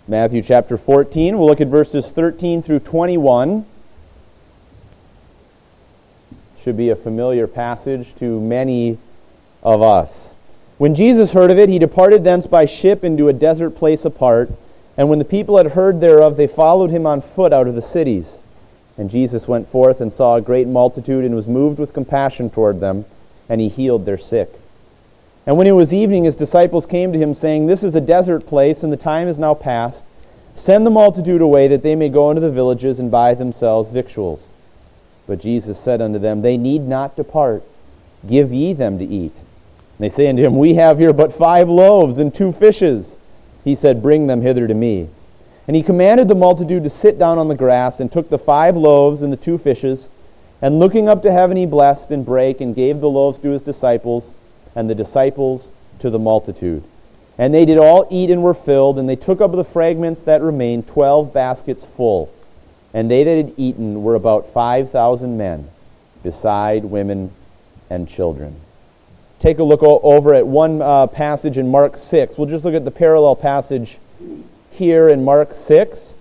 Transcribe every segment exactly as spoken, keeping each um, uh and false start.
Matthew chapter fourteen. We'll look at verses thirteen through twenty-one. Should be a familiar passage to many of us. When Jesus heard of it, he departed thence by ship into a desert place apart. And when the people had heard thereof, they followed him on foot out of the cities. And Jesus went forth and saw a great multitude, and was moved with compassion toward them, and he healed their sick. And when it was evening, his disciples came to him, saying, This is a desert place, and the time is now past. Send the multitude away, that they may go into the villages and buy themselves victuals. But Jesus said unto them, They need not depart. Give ye them to eat. And they say unto him, We have here but five loaves and two fishes. He said, Bring them hither to me. And he commanded the multitude to sit down on the grass, and took the five loaves and the two fishes, and looking up to heaven he blessed and brake, and gave the loaves to his disciples, and the disciples to the multitude. And they did all eat and were filled, and they took up the fragments that remained, twelve baskets full. And they that had eaten were about five thousand men, beside women and children. Take a look o- over at one uh, passage in Mark six. We'll just look at the parallel passage here in Mark six.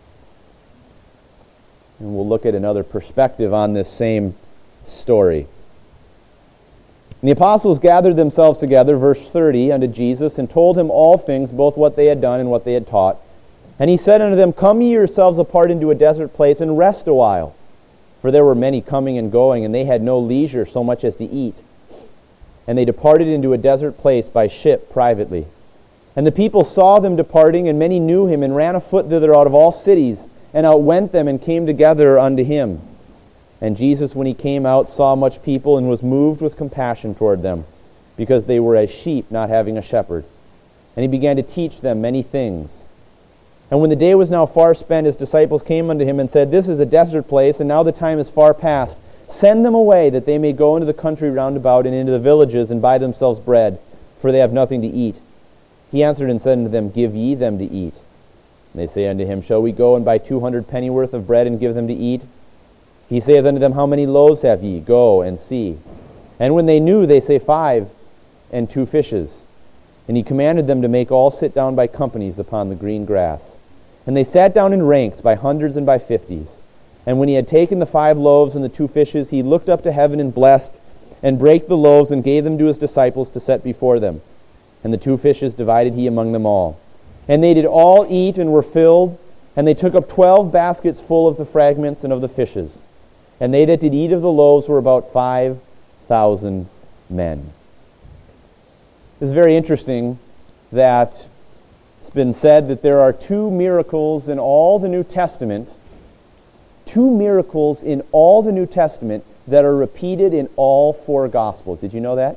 And we'll look at another perspective on this same story. And the apostles gathered themselves together, verse thirty, unto Jesus, and told him all things, both what they had done and what they had taught. And he said unto them, Come ye yourselves apart into a desert place, and rest a while. For there were many coming and going, and they had no leisure so much as to eat. And they departed into a desert place by ship privately. And the people saw them departing, and many knew him, and ran afoot thither out of all cities, and outwent them, and came together unto him. And Jesus, when he came out, saw much people, and was moved with compassion toward them, because they were as sheep not having a shepherd. And he began to teach them many things. And when the day was now far spent, his disciples came unto him and said, This is a desert place, and now the time is far past. Send them away, that they may go into the country round about, and into the villages, and buy themselves bread, for they have nothing to eat. He answered and said unto them, Give ye them to eat. And they say unto him, Shall we go and buy two hundred pennyworth of bread, and give them to eat? He saith unto them, How many loaves have ye? Go and see. And when they knew, they say, Five, and two fishes. And he commanded them to make all sit down by companies upon the green grass. And they sat down in ranks by hundreds and by fifties. And when he had taken the five loaves and the two fishes, he looked up to heaven and blessed, and brake the loaves, and gave them to his disciples to set before them. And the two fishes divided he among them all. And they did all eat and were filled, and they took up twelve baskets full of the fragments and of the fishes. And they that did eat of the loaves were about five thousand men. It's very interesting that it's been said that there are two miracles in all the New Testament, two miracles in all the New Testament that are repeated in all four Gospels. Did you know that?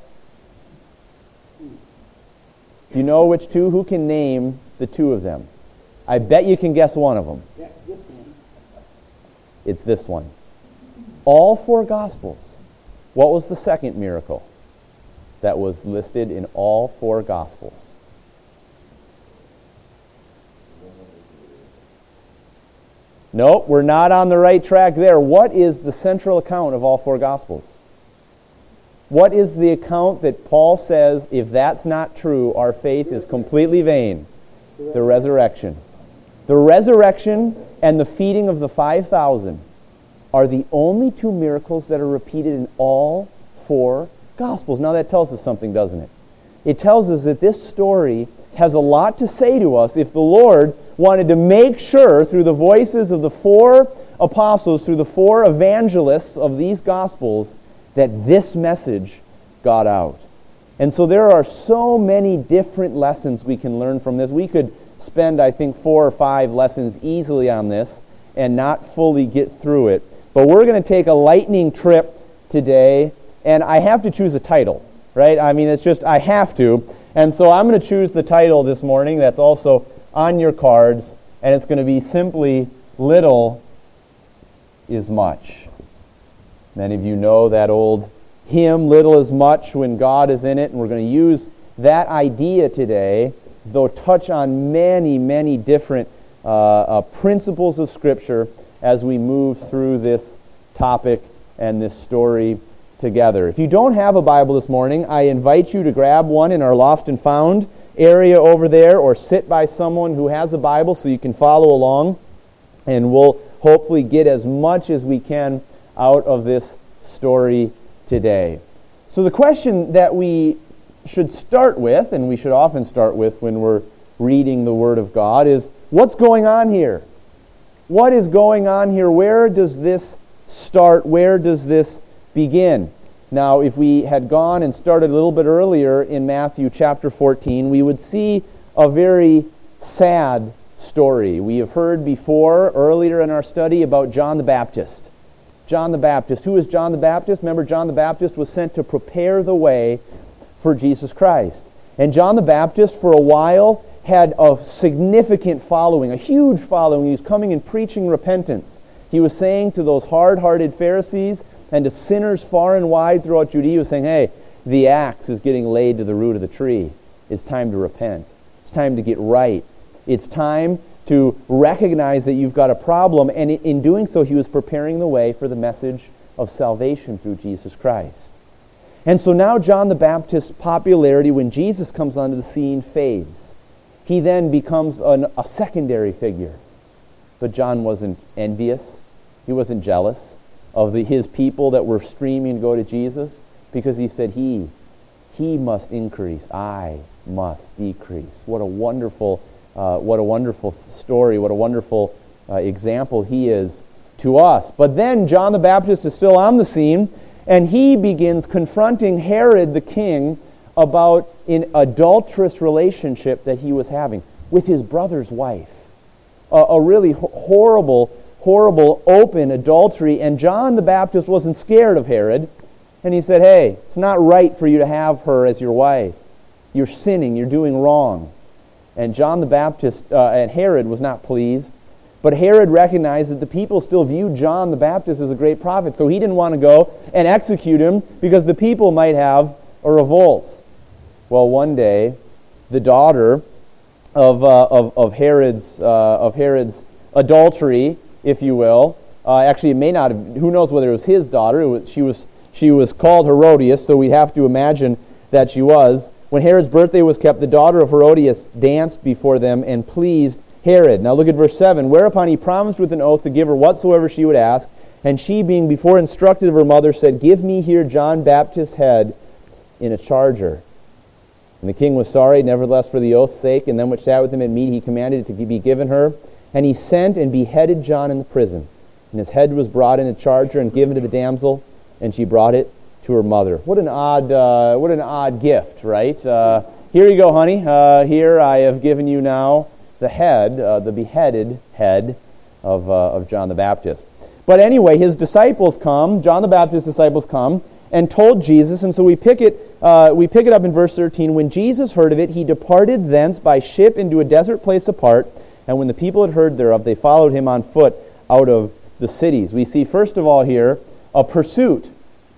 Do you know which two? Who can name the two of them? I bet you can guess one of them. Yeah, this one. It's this one. All four Gospels. What was the second miracle that was listed in all four Gospels? Nope, we're not on the right track there. What is the central account of all four Gospels? What is the account that Paul says, if that's not true, our faith is completely vain? The resurrection. The resurrection and the feeding of the five thousand are the only two miracles that are repeated in all four Gospels. Now that tells us something, doesn't it? It tells us that this story has a lot to say to us if the Lord wanted to make sure through the voices of the four apostles, through the four evangelists of these Gospels, that this message got out. And so there are so many different lessons we can learn from this. We could spend, I think, four or five lessons easily on this and not fully get through it. But we're going to take a lightning trip today, and I have to choose a title, right? I mean, it's just, I have to. And so I'm going to choose the title this morning that's also on your cards, and it's going to be simply, Little is Much. Many of you know that old hymn, Little is Much when God is in it, and we're going to use that idea today, though touch on many, many different uh, uh, principles of Scripture as we move through this topic and this story together. If you don't have a Bible this morning, I invite you to grab one in our Lost and Found area over there or sit by someone who has a Bible so you can follow along, and we'll hopefully get as much as we can out of this story today. So the question that we should start with, and we should often start with when we're reading the Word of God, is what's going on here? What is going on here? Where does this start? Where does this begin? Now, if we had gone and started a little bit earlier in Matthew chapter fourteen, we would see a very sad story. We have heard before, earlier in our study, about John the Baptist. John the Baptist. Who is John the Baptist? Remember, John the Baptist was sent to prepare the way for Jesus Christ. And John the Baptist, for a while, had a significant following, a huge following. He was coming and preaching repentance. He was saying to those hard-hearted Pharisees and to sinners far and wide throughout Judea, he was saying, hey, the axe is getting laid to the root of the tree. It's time to repent. It's time to get right. It's time to recognize that you've got a problem, and in doing so, he was preparing the way for the message of salvation through Jesus Christ. And so now John the Baptist's popularity, when Jesus comes onto the scene, fades. He then becomes an, a secondary figure. But John wasn't envious. He wasn't jealous of the, his people that were streaming to go to Jesus, because he said, he, he must increase, I must decrease. What a wonderful, uh, what a wonderful story, what a wonderful uh, example he is to us. But then John the Baptist is still on the scene, and he begins confronting Herod the king about an adulterous relationship that he was having with his brother's wife. A, a really ho- horrible, horrible open adultery. And John the Baptist wasn't scared of Herod. And he said, hey, it's not right for you to have her as your wife. You're sinning. You're doing wrong. And John the Baptist, uh, and Herod was not pleased. But Herod recognized that the people still viewed John the Baptist as a great prophet. So he didn't want to go and execute him because the people might have a revolt. Well, one day, the daughter of uh, of, of Herod's uh, of Herod's adultery, if you will, uh, actually it may not have. Who knows whether it was his daughter? It was, she was she was called Herodias, so we have to imagine that she was. When Herod's birthday was kept, the daughter of Herodias danced before them and pleased Herod. Now look at verse seven. Whereupon he promised with an oath to give her whatsoever she would ask, and she, being before instructed of her mother, said, give me here John Baptist's head in a charger. And the king was sorry, nevertheless, for the oath's sake, and them which sat with him at meat, he commanded it to be given her. And he sent and beheaded John in the prison. And his head was brought in a charger and given to the damsel, and she brought it to her mother. What an odd, uh, what an odd gift, right? Uh, here you go, honey. Uh, here I have given you now the head, uh, the beheaded head of uh, of John the Baptist. But anyway, his disciples come. John the Baptist's disciples come and told Jesus, and so we pick it. Uh, we pick it up in verse thirteen. When Jesus heard of it, he departed thence by ship into a desert place apart. And when the people had heard thereof, they followed him on foot out of the cities. We see, first of all, here a pursuit.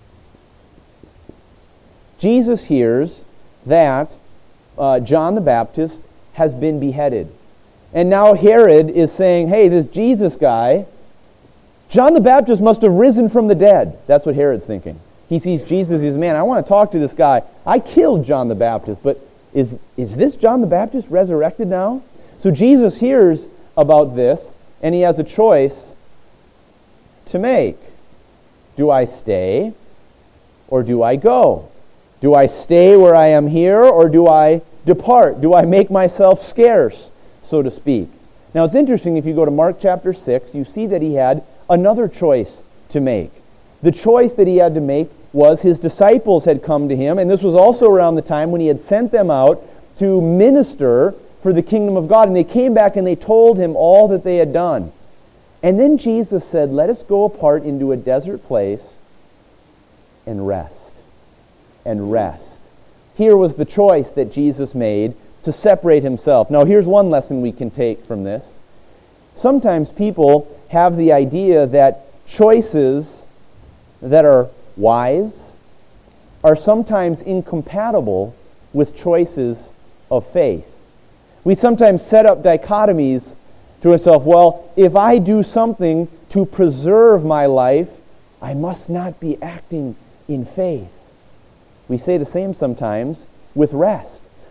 Jesus hears that uh, John the Baptist has been beheaded. And now Herod is saying, hey, this Jesus guy, John the Baptist must have risen from the dead. That's what Herod's thinking. He sees Jesus, he's, man, I want to talk to this guy. I killed John the Baptist, but is, is this John the Baptist resurrected now? So Jesus hears about this, and he has a choice to make. Do I stay, or do I go? Do I stay where I am here, or do I depart? Do I make myself scarce, so to speak? Now it's interesting, if you go to Mark chapter six, you see that he had another choice to make. The choice that he had to make was his disciples had come to him, and this was also around the time when he had sent them out to minister for the kingdom of God, and they came back and they told him all that they had done. And then Jesus said, let us go apart into a desert place and rest. And rest. Here was the choice that Jesus made to separate himself. Now here's one lesson we can take from this. Sometimes people have the idea that choices that are wise are sometimes incompatible with choices of faith. We sometimes set up dichotomies to ourselves. Well, if I do something to preserve my life, I must not be acting in faith. We say the same sometimes with rest.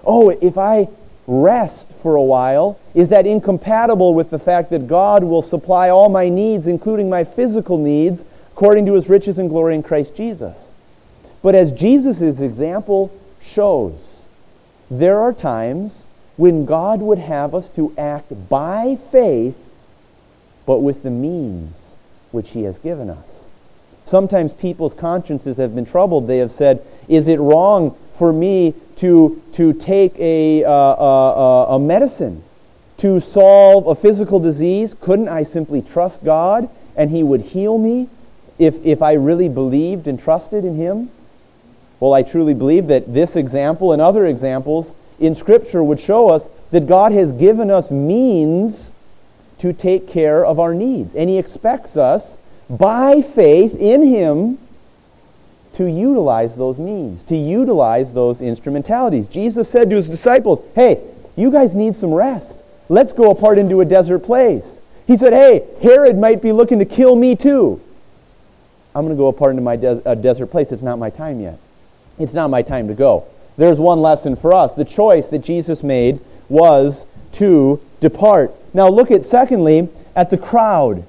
oh, if I rest for a while, is that incompatible with the fact that God will supply all my needs, including my physical needs, according to his riches and glory in Christ Jesus? But as Jesus' example shows, there are times when God would have us to act by faith, but with the means which he has given us. Sometimes people's consciences have been troubled. They have said, is it wrong for me to, to take a, uh, a, a medicine to solve a physical disease? Couldn't I simply trust God and he would heal me if, if I really believed and trusted in him? Well, I truly believe that this example and other examples in Scripture would show us that God has given us means to take care of our needs. And he expects us, by faith in him, to utilize those means, to utilize those instrumentalities. Jesus said to his disciples, hey, you guys need some rest. Let's go apart into a desert place. He said, hey, Herod might be looking to kill me too. I'm going to go apart into my des- a desert place. It's not my time yet. It's not my time to go. There's one lesson for us. The choice that Jesus made was to depart. Now look at, secondly, at the crowd.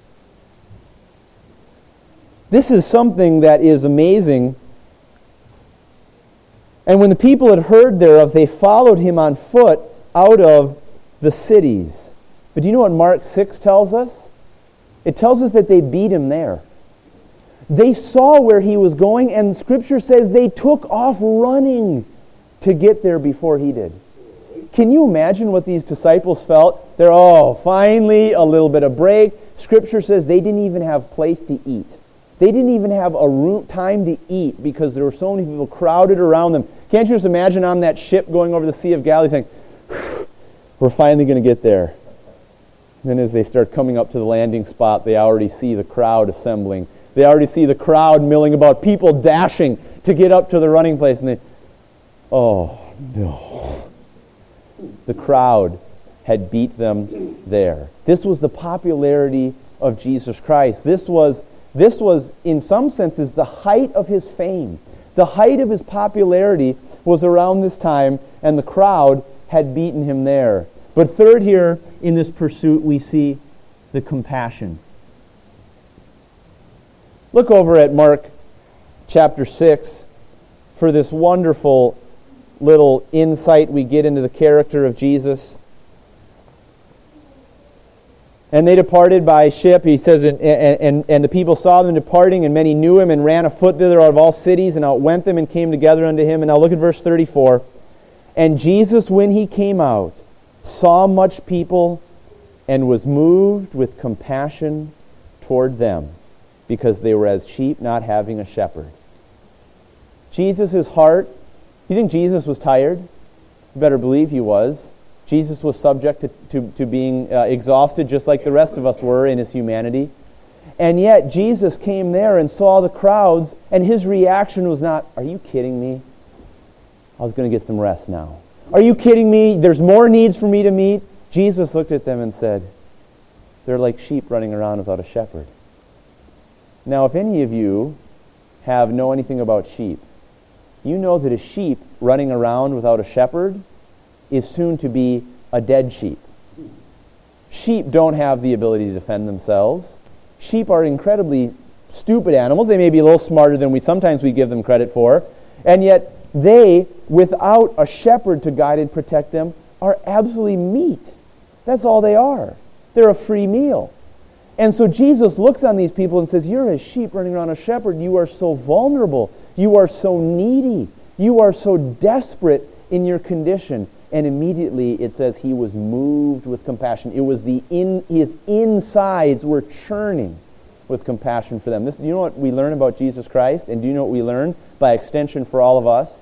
This is something that is amazing. And when the people had heard thereof, they followed him on foot out of the cities. But do you know what Mark six tells us? It tells us that they beat him there. They saw where he was going, and Scripture says they took off running to get there before he did. Can you imagine what these disciples felt? They're, oh, finally, a little bit of break. Scripture says they didn't even have place to eat. They didn't even have a room, time to eat because there were so many people crowded around them. Can't you just imagine on that ship going over the Sea of Galilee saying, we're finally going to get there. And then as they start coming up to the landing spot, they already see the crowd assembling. They already see the crowd milling about, people dashing to get up to the running place. And they, oh, no. The crowd had beat them there. This was the popularity of Jesus Christ. This was, this was, in some senses, the height of his fame. The height of his popularity was around this time, and the crowd had beaten him there. But third here in this pursuit, we see the compassion. Look over at Mark chapter six for this wonderful little insight we get into the character of Jesus. And they departed by ship, he says, and, and, and the people saw them departing, and many knew him, and ran afoot thither out of all cities, and outwent them, and came together unto him. And now look at verse thirty-four. And Jesus, when he came out, saw much people, and was moved with compassion toward them, because they were as sheep not having a shepherd. Jesus' heart, you think Jesus was tired? You better believe he was. Jesus was subject to, to, to being uh, exhausted just like the rest of us were in his humanity. And yet Jesus came there and saw the crowds, and his reaction was not, are you kidding me? I was going to get some rest now. Are you kidding me? There's more needs for me to meet. Jesus looked at them and said, they're like sheep running around without a shepherd. Now, if any of you have know anything about sheep, you know that a sheep running around without a shepherd is soon to be a dead sheep. Sheep don't have the ability to defend themselves. Sheep are incredibly stupid animals. They may be a little smarter than we sometimes we give them credit for, and yet they, without a shepherd to guide and protect them, are absolutely meat. That's all they are. They're a free meal. And so Jesus looks on these people and says, you're as sheep running around a shepherd. You are so vulnerable. You are so needy. You are so desperate in your condition. And immediately it says he was moved with compassion. It was the in his insides were churning with compassion for them. This, you know what we learn about Jesus Christ? And do you know what we learn by extension for all of us?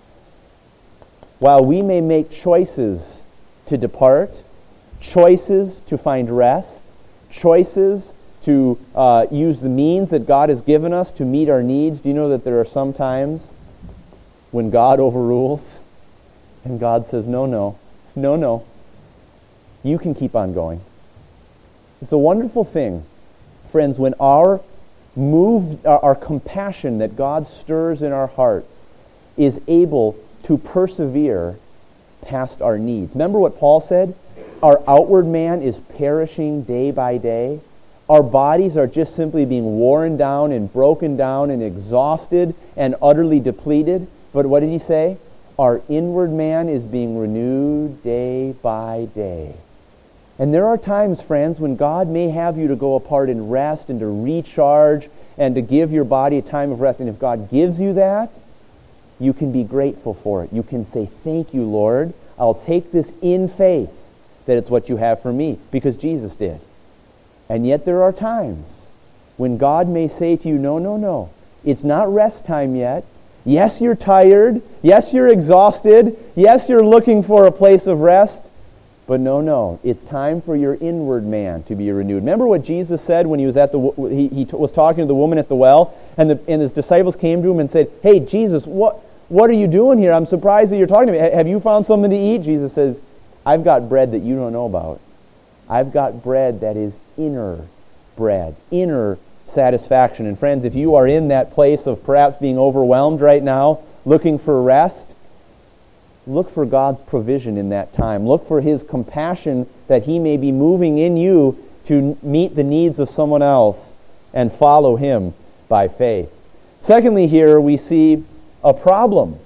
While we may make choices to depart, choices to find rest, choices to uh, use the means that God has given us to meet our needs, do you know that there are some times when God overrules and God says, no, no, no, no, you can keep on going. It's a wonderful thing, friends, when our moved, our, our compassion that God stirs in our heart is able to persevere past our needs. Remember what Paul said? Our outward man is perishing day by day. Our bodies are just simply being worn down and broken down and exhausted and utterly depleted. But what did he say? Our inward man is being renewed day by day. And there are times, friends, when God may have you to go apart and rest and to recharge and to give your body a time of rest. And if God gives you that, you can be grateful for it. You can say, thank you, Lord. I'll take this in faith that it's what you have for me, because Jesus did. And yet there are times when God may say to you, no, no, no, it's not rest time yet. Yes, you're tired. Yes, you're exhausted. Yes, you're looking for a place of rest. But no, no, it's time for your inward man to be renewed. Remember what Jesus said when he was at the he, he was talking to the woman at the well, and the and his disciples came to him and said, "Hey, Jesus, what what are you doing here? I'm surprised that you're talking to me. Have you found something to eat?" Jesus says, "I've got bread that you don't know about. I've got bread that is inner bread, inner satisfaction." And friends, if you are in that place of perhaps being overwhelmed right now, looking for rest, look for God's provision in that time. Look for His compassion that He may be moving in you to meet the needs of someone else and follow Him by faith. Secondly, here we see a problem.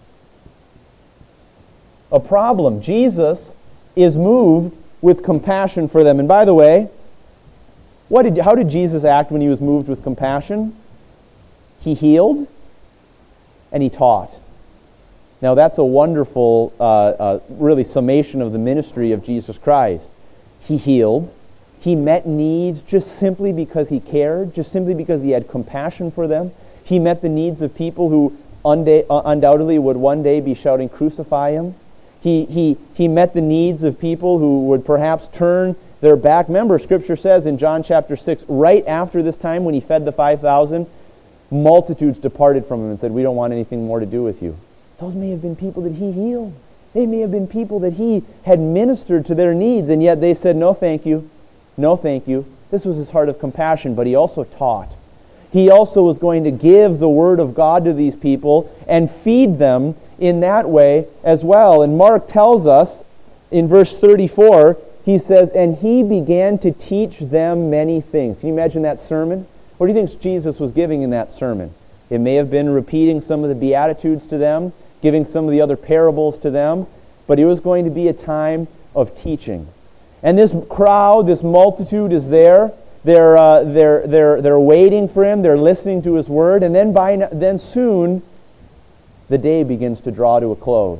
A problem. Jesus is moved with compassion for them. And by the way, what did, how did Jesus act when He was moved with compassion? He healed and He taught. Now that's a wonderful, uh, uh, really, summation of the ministry of Jesus Christ. He healed. He met needs just simply because He cared, just simply because He had compassion for them. He met the needs of people who unda- uh, undoubtedly would one day be shouting, "Crucify Him." He, he, he met the needs of people who would perhaps turn their back. Remember, Scripture says in John chapter six, right after this time when He fed the five thousand, multitudes departed from Him and said, "We don't want anything more to do with you." Those may have been people that He healed. They may have been people that He had ministered to their needs, and yet they said, "No, thank you. No, thank you." This was His heart of compassion, but He also taught. He also was going to give the Word of God to these people and feed them in that way as well. And Mark tells us in verse thirty-four, he says, "And He began to teach them many things." Can you imagine that sermon? What do you think Jesus was giving in that sermon? It may have been repeating some of the Beatitudes to them, giving some of the other parables to them, but it was going to be a time of teaching. And this crowd, this multitude is there. They're uh, they're they're they're waiting for Him. They're listening to His word, and then by then soon, the day begins to draw to a close.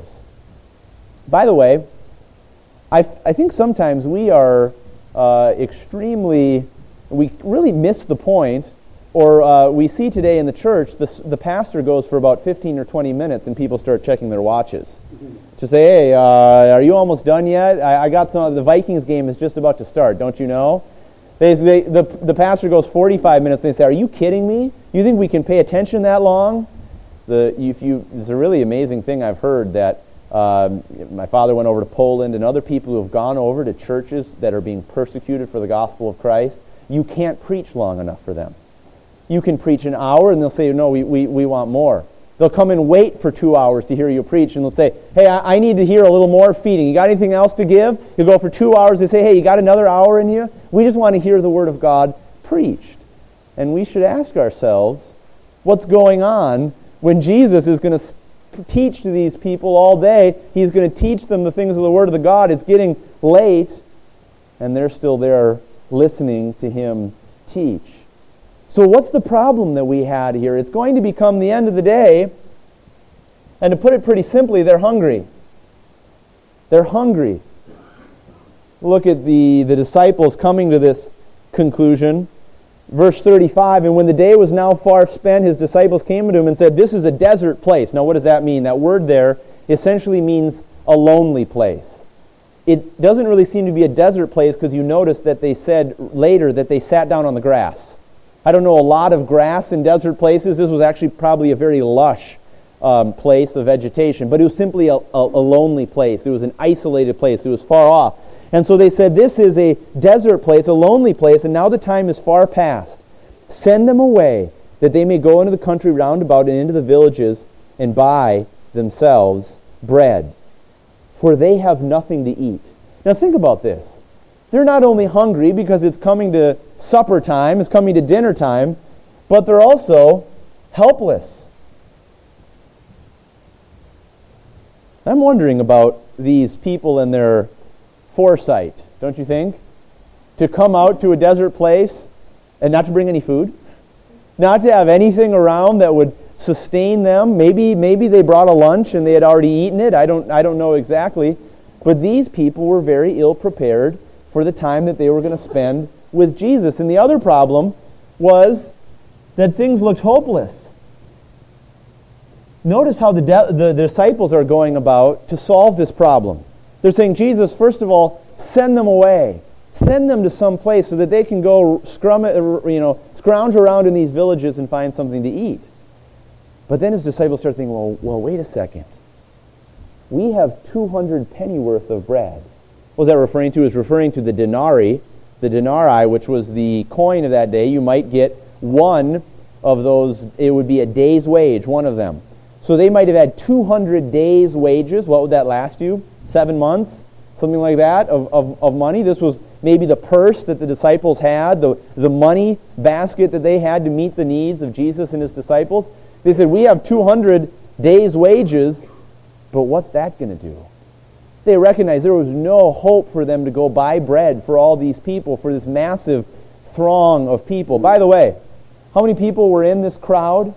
By the way, I I think sometimes we are uh, extremely we really miss the point. Or uh, we see today in the church, the, the pastor goes for about fifteen or twenty minutes and people start checking their watches. Mm-hmm. To say, "Hey, uh, are you almost done yet? I, I got some, the Vikings game is just about to start, don't you know?" They, they, the, the pastor goes forty-five minutes and they say, "Are you kidding me? You think we can pay attention that long?" The, if you, it's a really amazing thing I've heard that um, my father went over to Poland and other people who have gone over to churches that are being persecuted for the gospel of Christ. You can't preach long enough for them. You can preach an hour, and they'll say, "No, we, we, we want more." They'll come and wait for two hours to hear you preach, and they'll say, "Hey, I, I need to hear a little more feeding. You got anything else to give?" You go for two hours, they say, "Hey, you got another hour in you?" We just want to hear the Word of God preached. And we should ask ourselves, what's going on when Jesus is going to teach to these people all day? He's going to teach them the things of the Word of the God. It's getting late, and they're still there listening to Him teach. So what's the problem that we had here? It's going to become the end of the day, and to put it pretty simply, they're hungry. They're hungry. Look at the, the disciples coming to this conclusion. Verse thirty-five, "And when the day was now far spent, His disciples came to Him and said, 'This is a desert place.'" Now what does that mean? That word there essentially means a lonely place. It doesn't really seem to be a desert place because you notice that they said later that they sat down on the grass. I don't know a lot of grass in desert places. This was actually probably a very lush um, place of vegetation, but it was simply a, a, a lonely place. It was an isolated place. It was far off. And so they said, "This is a desert place, a lonely place, and now the time is far past. Send them away, that they may go into the country round about and into the villages and buy themselves bread." for they have nothing to eat. Now think about this. They're not only hungry because it's coming to supper time, it's coming to dinner time, but they're also helpless. I'm wondering about these people and their foresight, don't you think? To come out to a desert place and not to bring any food, not to have anything around that would sustain them. Maybe maybe they brought a lunch and they had already eaten it. I don't I don't know exactly. But these people were very ill prepared for the time that they were going to spend with Jesus. And the other problem was that things looked hopeless. Notice how the, de- the disciples are going about to solve this problem. They're saying, Jesus, first of all, send them away. Send them to some place so that they can go scrum, you know, scrounge around in these villages and find something to eat. But then his disciples start thinking, well, well, wait a second. We have two hundred pennyworth of bread. What was that referring to? It's referring to the denarii, the denarii, which was the coin of that day. You might get one of those. It would be a day's wage, one of them. So they might have had two hundred days' wages. What would that last you? Seven months? Something like that of, of, of money. This was maybe the purse that the disciples had, the, the money basket that they had to meet the needs of Jesus and his disciples. They said, we have two hundred days' wages, but what's that going to do? They recognized there was no hope for them to go buy bread for all these people, for this massive throng of people. By the way, how many people were in this crowd?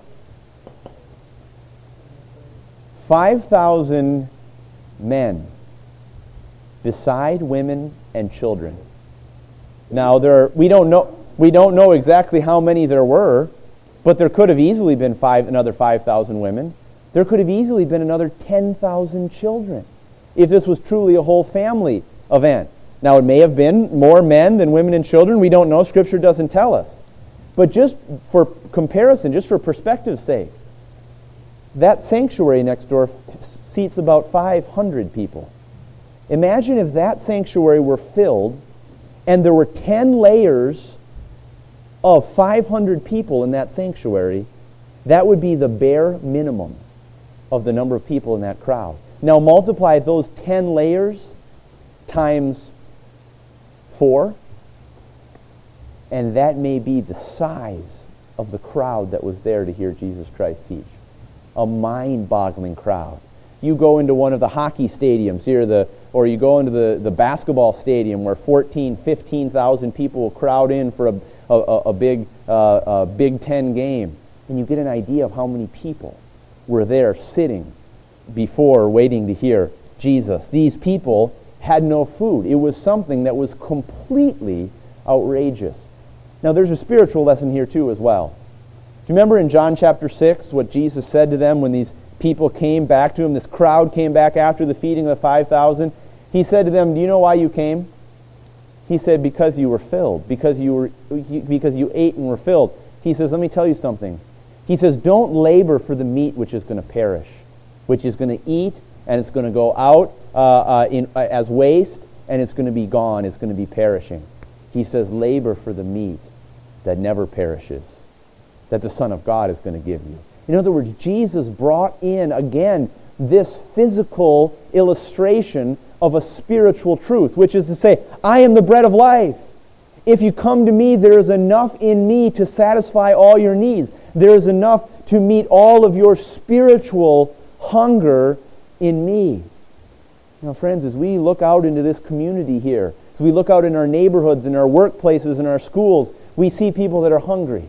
five thousand men, beside women and children. Now, there we don't know we don't know exactly how many there were, but there could have easily been five another five thousand women. There could have easily been another ten thousand children if this was truly a whole family event. Now, it may have been more men than women and children. We don't know. Scripture doesn't tell us. But just for comparison, just for perspective's sake, that sanctuary next door seats about five hundred people. Imagine if that sanctuary were filled and there were ten layers of five hundred people in that sanctuary. That would be the bare minimum of the number of people in that crowd. Now multiply those ten layers times four, and that may be the size of the crowd that was there to hear Jesus Christ teach. A mind-boggling crowd. You go into one of the hockey stadiums here, the or you go into the, the basketball stadium where fourteen, fifteen thousand people will crowd in for a, a, a big uh, a Big Ten game, and you get an idea of how many people were there sitting before waiting to hear Jesus. These people had no food. It was something that was completely outrageous. Now there's a spiritual lesson here too as well. Do you remember in John chapter six what Jesus said to them when these people came back to him, this crowd came back after the feeding of the five thousand? He said to them, do you know why you came? He said, because you were filled, because you were, because you ate and were filled. He says, let me tell you something. He says, don't labor for the meat which is going to perish, which is going to eat, and it's going to go out uh, uh, in, uh, as waste, and it's going to be gone, it's going to be perishing. He says, labor for the meat that never perishes, that the Son of God is going to give you. In other words, Jesus brought in, again, this physical illustration of a spiritual truth, which is to say, I am the bread of life. If you come to me, there is enough in me to satisfy all your needs. There is enough to meet all of your spiritual hunger in me. Now, friends, as we look out into this community here, as we look out in our neighborhoods, in our workplaces, in our schools, we see people that are hungry,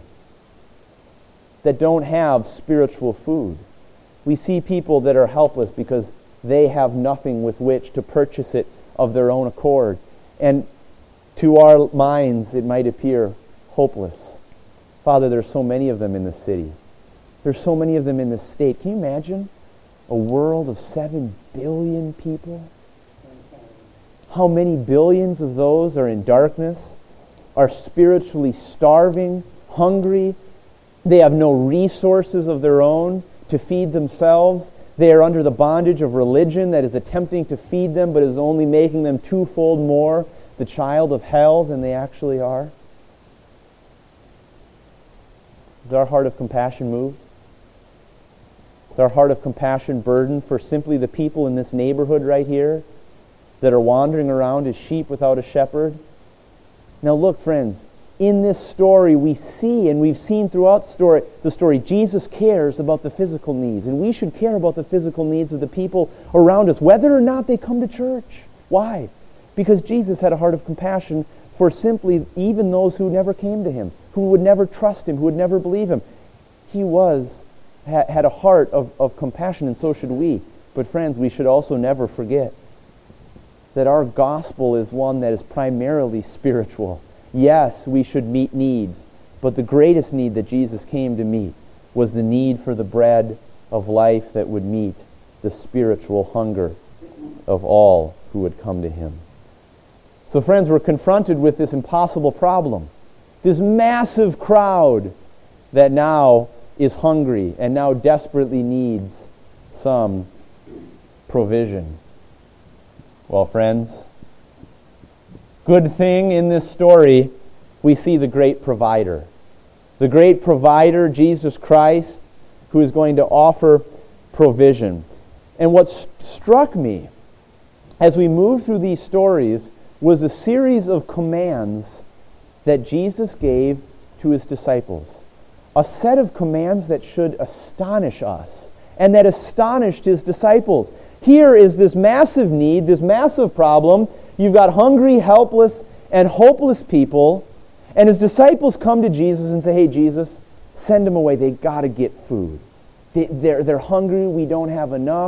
that don't have spiritual food. We see people that are helpless because they have nothing with which to purchase it of their own accord. And to our minds, it might appear hopeless. Father, there's so many of them in this city. There's so many of them in this state. Can you imagine a world of seven billion people? How many billions of those are in darkness, are spiritually starving, hungry? They have no resources of their own to feed themselves. They are under the bondage of religion that is attempting to feed them, but is only making them twofold more the child of hell than they actually are. Is our heart of compassion moved? Is our heart of compassion burdened for simply the people in this neighborhood right here that are wandering around as sheep without a shepherd? Now look, friends, in this story we see, and we've seen throughout story, the story, Jesus cares about the physical needs, and we should care about the physical needs of the people around us, whether or not they come to church. Why? Because Jesus had a heart of compassion for simply even those who never came to him, who would never trust him, who would never believe him. He was ha- had a heart of, of compassion, and so should we. But friends, we should also never forget that our gospel is one that is primarily spiritual. Yes, we should meet needs, but the greatest need that Jesus came to meet was the need for the bread of life that would meet the spiritual hunger of all who would come to him. So friends, we're confronted with this impossible problem. This massive crowd that now is hungry and now desperately needs some provision. Well, friends, good thing in this story, we see the great provider. The great provider, Jesus Christ, who is going to offer provision. And what st- struck me as we move through these stories was a series of commands that Jesus gave to his disciples. A set of commands that should astonish us and that astonished his disciples. Here is this massive need, this massive problem. You've got hungry, helpless, and hopeless people, and his disciples come to Jesus and say, hey, Jesus, send them away. They've got to get food. They, they're, they're hungry. We don't have enough.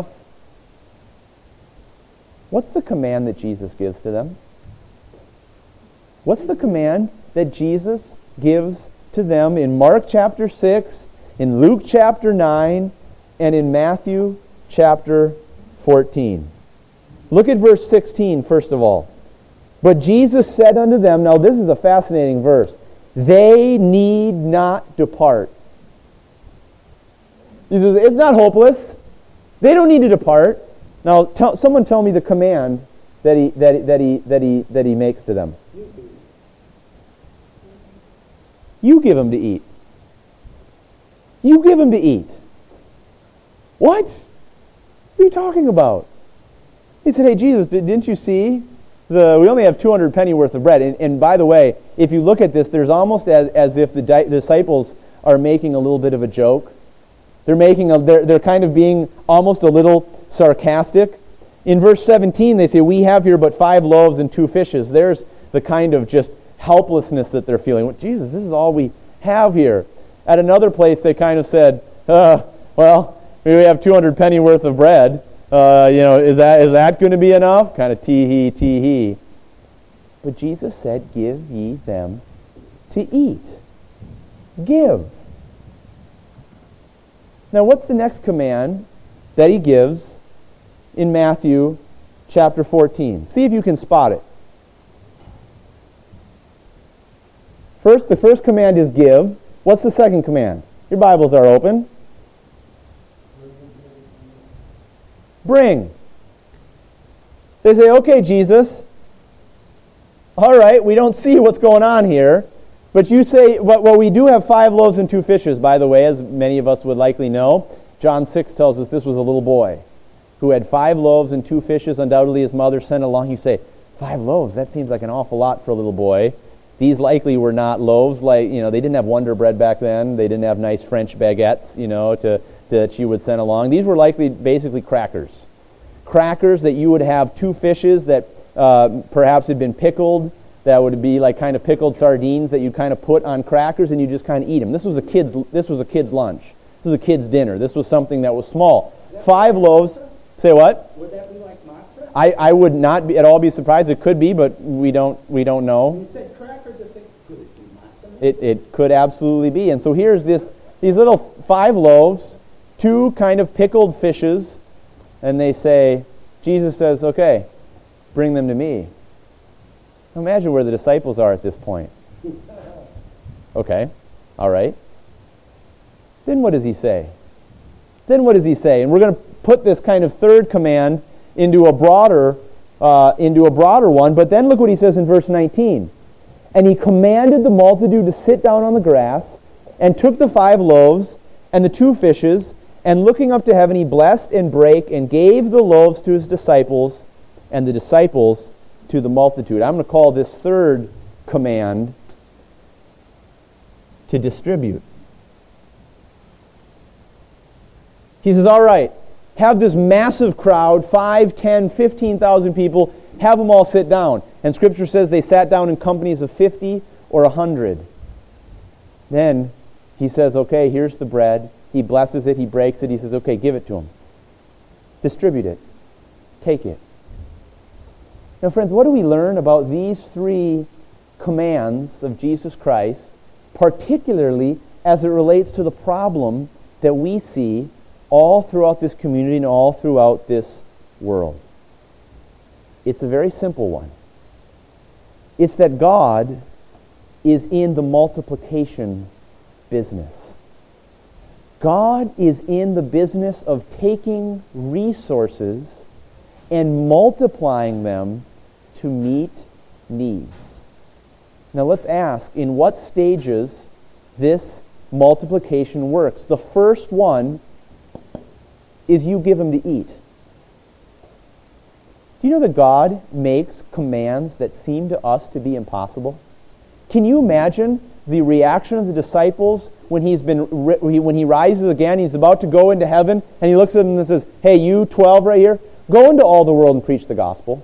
What's the command that Jesus gives to them? What's the command that Jesus gives to them in Mark chapter six, in Luke chapter nine, and in Matthew chapter fourteen? Look at verse sixteen first of all. But Jesus said unto them, now this is a fascinating verse, they need not depart. He says, it's not hopeless. They don't need to depart. Now, tell, someone tell me the command that he that that he that he that he makes to them. You give them to eat. You give them to eat. What? What are you talking about? He said, hey, Jesus, didn't you see? The, we only have two hundred penny worth of bread. And, and by the way, if you look at this, there's almost as, as if the di- disciples are making a little bit of a joke. They're making a, they're, they're kind of being almost a little sarcastic. In verse seventeen, they say, we have here but five loaves and two fishes. There's the kind of just helplessness that they're feeling. Well, Jesus, this is all we have here. At another place, they kind of said, uh, well, we have two hundred penny worth of bread. Uh, you know, is that is that going to be enough? Kind of tee-hee, tee-hee. But Jesus said, give ye them to eat. Give. Now, what's the next command that he gives in Matthew chapter fourteen? See if you can spot it. First, the first command is give. What's the second command? Your Bibles are open. Bring. They say, okay, Jesus, all right, we don't see what's going on here, but you say, well, well, we do have five loaves and two fishes, by the way, as many of us would likely know. John six tells us this was a little boy who had five loaves and two fishes. Undoubtedly his mother sent along. You say, five loaves, that seems like an awful lot for a little boy. These likely were not loaves, like, you know, they didn't have Wonder Bread back then. They didn't have nice French baguettes, you know, to that she would send along. These were likely basically crackers. Crackers that you would have two fishes that uh, perhaps had been pickled, that would be like kind of pickled sardines that you kind of put on crackers and you just kind of eat them. This was a kid's, this was a kid's lunch. This was a kid's dinner. This was something that was small. Five loaves. Say what? Would that be like matzah? I, I would not be, at all be surprised. It could be, but we don't we don't know. You said crackers. I think could it be matzah? It it could absolutely be. And so here's this these little five loaves, two kind of pickled fishes, and they say, Jesus says, okay, bring them to me. Imagine where the disciples are at this point. Okay, all right. Then what does he say? Then what does he say? And we're going to put this kind of third command into a broader, uh, into a broader one. But then look what he says in verse nineteen. And he commanded the multitude to sit down on the grass, and took the five loaves and the two fishes, And looking up to heaven, he blessed and brake and gave the loaves to his disciples, and the disciples to the multitude. I'm going to call this third command to distribute. He says, all right, have this massive crowd, five, ten, fifteen thousand people, have them all sit down. And Scripture says they sat down in companies of fifty or a hundred. Then he says, okay, here's the bread. He blesses it, he breaks it, he says, okay, give it to them. Distribute it. Take it. Now, friends, what do we learn about these three commands of Jesus Christ, particularly as it relates to the problem that we see all throughout this community and all throughout this world? It's a very simple one. It's that God is in the multiplication business. God is in the business of taking resources and multiplying them to meet needs. Now let's ask, in what stages this multiplication works? The first one is you give them to eat. Do you know that God makes commands that seem to us to be impossible? Can you imagine the reaction of the disciples when he's been when he rises again, he's about to go into heaven, and he looks at them and says, hey, you twelve right here, go into all the world and preach the gospel.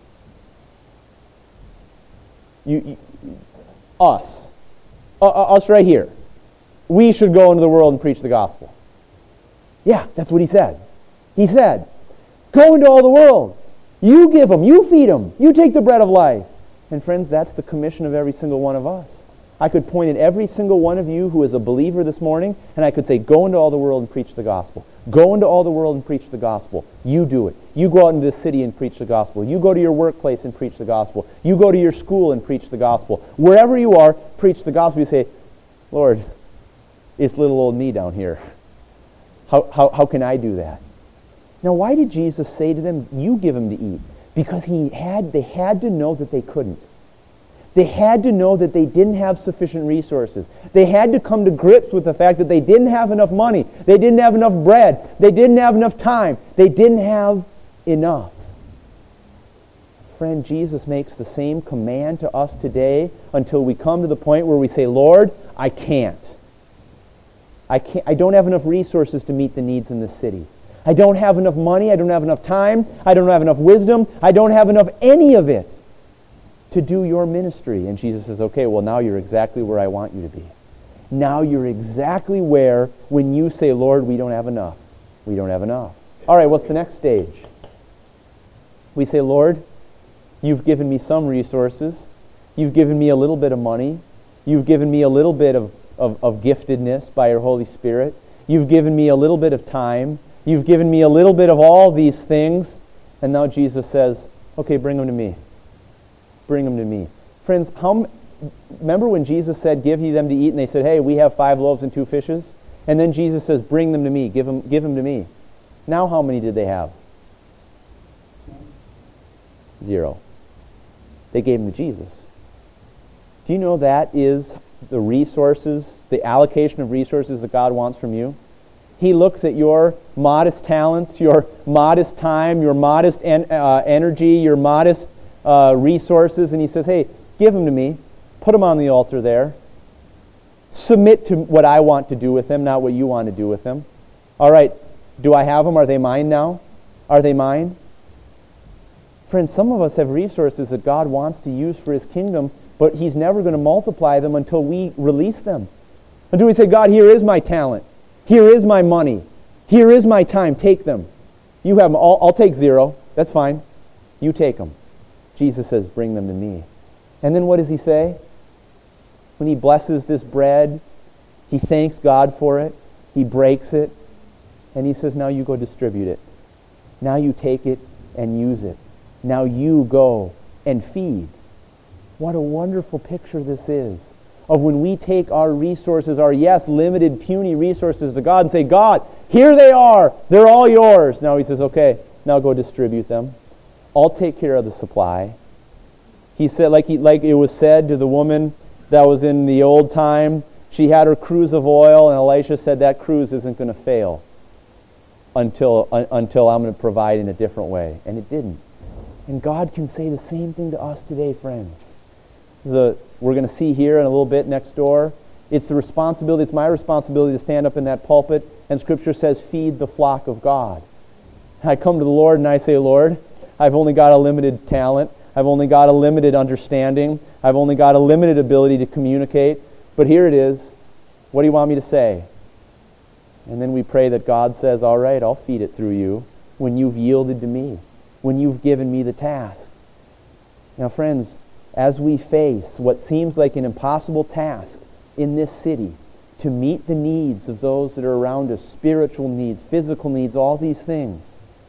You, you us. Uh, us right here. We should go into the world and preach the gospel. Yeah, that's what he said. He said, go into all the world. You give them. You feed them. You take the bread of life. And friends, that's the commission of every single one of us. I could point at every single one of you who is a believer this morning, and I could say, go into all the world and preach the gospel. Go into all the world and preach the gospel. You do it. You go out into this city and preach the gospel. You go to your workplace and preach the gospel. You go to your school and preach the gospel. Wherever you are, preach the gospel. You say, Lord, it's little old me down here. How, how, how can I do that? Now, why did Jesus say to them, you give them to eat? Because he had, they had to know that they couldn't. They had to know that they didn't have sufficient resources. They had to come to grips with the fact that they didn't have enough money. They didn't have enough bread. They didn't have enough time. They didn't have enough. Friend, Jesus makes the same command to us today until we come to the point where we say, Lord, I can't. I can't. I don't have enough resources to meet the needs in this city. I don't have enough money. I don't have enough time. I don't have enough wisdom. I don't have enough any of it to do your ministry. And Jesus says, okay, well, now you're exactly where I want you to be. Now you're exactly where, when you say, Lord, we don't have enough. We don't have enough. All right, what's the next stage? We say, Lord, you've given me some resources. You've given me a little bit of money. You've given me a little bit of, of, of giftedness by your Holy Spirit. You've given me a little bit of time. You've given me a little bit of all these things. And now Jesus says, okay, bring them to me. Bring them to me. Friends, how, remember when Jesus said, give ye them to eat, and they said, hey, we have five loaves and two fishes? And then Jesus says, bring them to me. Give them, give them to me. Now how many did they have? Zero. They gave them to Jesus. Do you know that is the resources, the allocation of resources that God wants from you? He looks at your modest talents, your modest time, your modest en- uh, energy, your modest uh, resources, and he says, hey, give them to me. Put them on the altar there. Submit to what I want to do with them, not what you want to do with them. All right, do I have them? Are they mine now? Are they mine? Friends, some of us have resources that God wants to use for his kingdom, but he's never going to multiply them until we release them. Until we say, God, here is my talent. Here is my money. Here is my time. Take them. You have them. I'll, I'll take zero. That's fine. You take them. Jesus says, bring them to me. And then what does he say? When he blesses this bread, he thanks God for it. He breaks it. And he says, now you go distribute it. Now you take it and use it. Now you go and feed. What a wonderful picture this is of when we take our resources, our, yes, limited, puny resources to God and say, God, here they are. They're all yours. Now he says, okay, now go distribute them. I'll take care of the supply. He said, like, he, like it was said to the woman that was in the old time, she had her cruse of oil, and Elisha said that cruse isn't going to fail. until uh, until I'm going to provide in a different way. And it didn't. And God can say the same thing to us today, friends. A, we're going to see here in a little bit next door. It's the responsibility, it's my responsibility to stand up in that pulpit, and Scripture says, feed the flock of God. I come to the Lord and I say, Lord, I've only got a limited talent. I've only got a limited understanding. I've only got a limited ability to communicate. But here it is. What do you want me to say? And then we pray that God says, all right, I'll feed it through you when you've yielded to me, when you've given me the task. Now, friends, as we face what seems like an impossible task in this city, to meet the needs of those that are around us, spiritual needs, physical needs, all these things,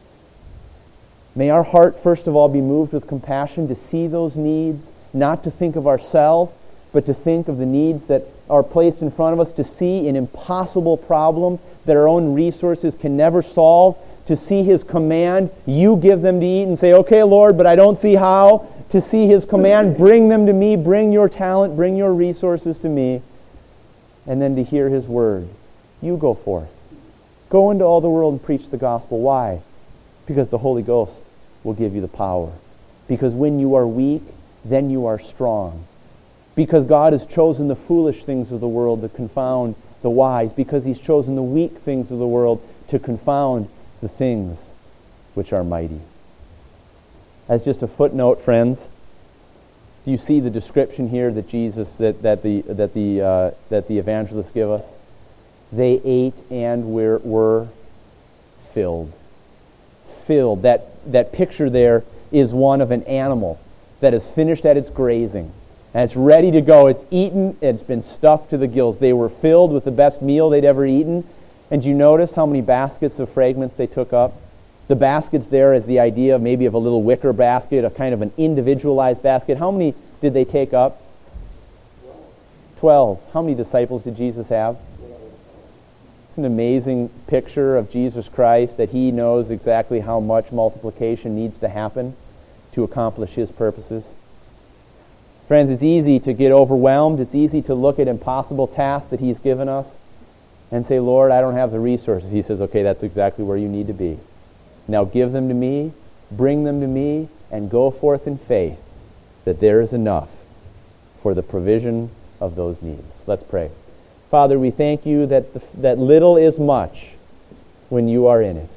may our heart, first of all, be moved with compassion to see those needs, not to think of ourselves, but to think of the needs that are placed in front of us, to see an impossible problem that our own resources can never solve, to see His command, you give them to eat, and say, okay, Lord, but I don't see how. To see His command, bring them to me, bring your talent, bring your resources to me, and then to hear His word. You go forth. Go into all the world and preach the gospel. Why? Because the Holy Ghost will give you the power. Because when you are weak, then you are strong. Because God has chosen the foolish things of the world to confound the wise. Because He's chosen the weak things of the world to confound the things which are mighty. As just a footnote, friends, do you see the description here that Jesus, that, that the that the uh, that the evangelists give us? They ate and were, were filled. Filled. That that picture there is one of an animal that is finished at its grazing. And it's ready to go. It's eaten. It's been stuffed to the gills. They were filled with the best meal they'd ever eaten. And do you notice how many baskets of fragments they took up? The baskets there is the idea of maybe of a little wicker basket, a kind of an individualized basket. How many did they take up? Twelve. How many disciples did Jesus have? It's an amazing picture of Jesus Christ, that He knows exactly how much multiplication needs to happen to accomplish His purposes. Friends, it's easy to get overwhelmed. It's easy to look at impossible tasks that He's given us and say, Lord, I don't have the resources. He says, okay, that's exactly where you need to be. Now give them to me, bring them to me, and go forth in faith that there is enough for the provision of those needs. Let's pray. Father, we thank you that the, that little is much when you are in it.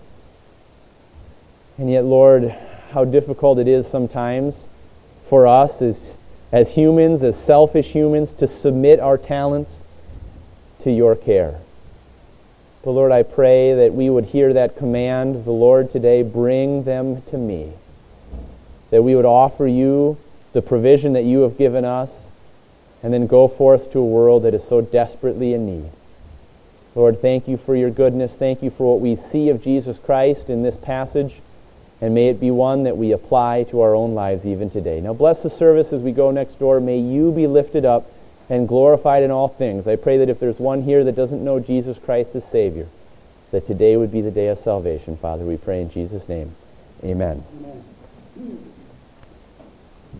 And yet, Lord, how difficult it is sometimes for us as, as humans, as selfish humans, to submit our talents to your care. But Lord, I pray that we would hear that command of the Lord today, bring them to me. That we would offer you the provision that you have given us, and then go forth to a world that is so desperately in need. Lord, thank you for your goodness. Thank you for what we see of Jesus Christ in this passage, and may it be one that we apply to our own lives even today. Now bless the service as we go next door. May you be lifted up and glorified in all things. I pray that if there's one here that doesn't know Jesus Christ as Savior, that today would be the day of salvation. Father, we pray in Jesus' name. Amen. Amen.